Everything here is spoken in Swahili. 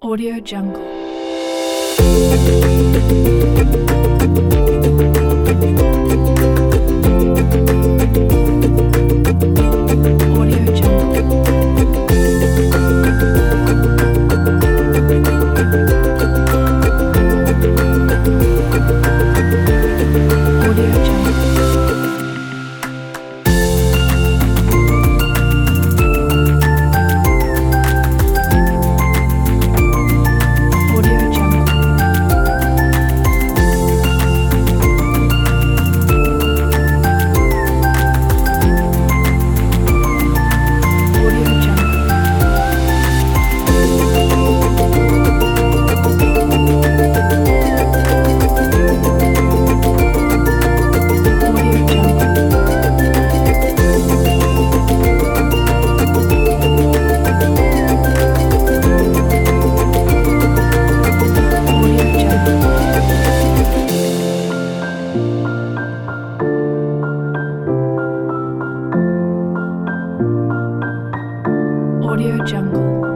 Audio Jungle. Audio Jungle. Audio Jungle. Audio Jungle. Audio Jungle. Audio Jungle. Audio Jungle. Audio Jungle.